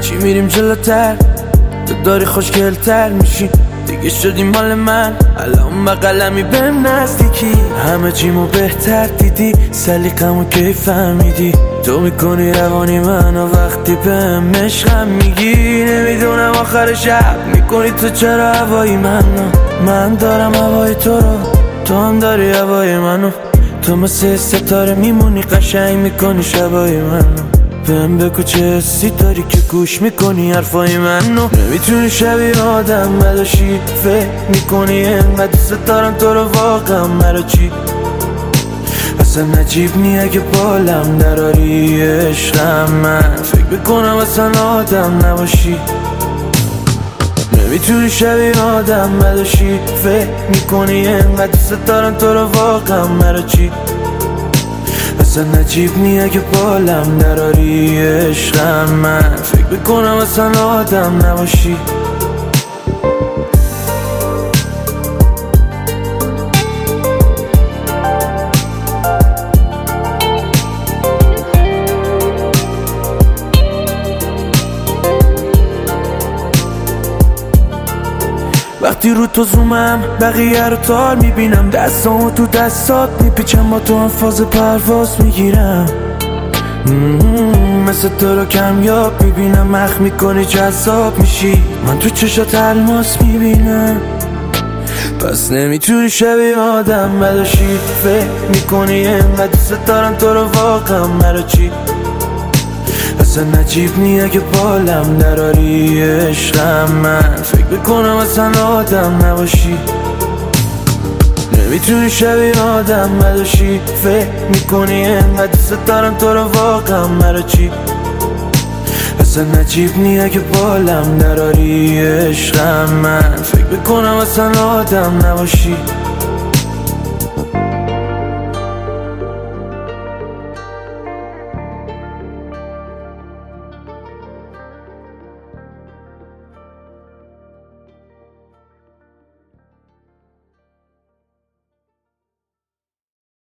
هرچی میریم جلوتر تو داری خوشگلتر میشی، دیگه شدی مال من. الان بقلمی بهم نزدیکی، همه چیمو بهتر دیدی، سلیقمو کی فهمیدی. تو میکنی روانی منو وقتی بهم عشقم میگی. نمیدونم آخر شب میکنی تو چرا هوای منو. من دارم هوای تو رو، تو هم داری هوای منو. تو مثل ستاره میمونی، قشنگ میکنی شبای منو. بهم بگو چه حسی داری که گوش میکنی حرفای منو. نمیتونی شبیه آدم بداشی، فکر میکنی انقدر دوست دارم تو رو واقعا مرا چی. اصلا عجیب نی اگه بالم دراری عشقم. من فکر میکنم اصلا آدم نباشی. نمیتونی شبیه آدم بداشی، فکر میکنی انقدر دوست دارم تو رو واقعا مرا چی. اصلا عجیب نی اگه بالم دراری عشقم. من فکر میکنم اصلا آدم نباشی. وقتی رو تو زومم بقیه رو تار میبینم، دستامو تو دستات میپیچم، با تو هم فاز پرواز میگیرم. مثل تو رو کمیاب میبینم، مخ میکنی جذاب میشی، من تو چشات الماس میبینم. پس نمیتونی شبیه آدم بداشی، فکر میکنی انقدر دوست دارم تو رو واقعا مرا چی. اصلا عجیب نی اگه بالم دراری عشقم. من فکر میکنم اصلا آدم نباشی. نمیتونی شبیه آدم بداشی، فکر میکنی انقدر دوست دارم تو رو واقعا مرا چی. اصلا عجیب نی اگه بالم دراری عشقم. من فکر میکنم اصلا آدم نباشی.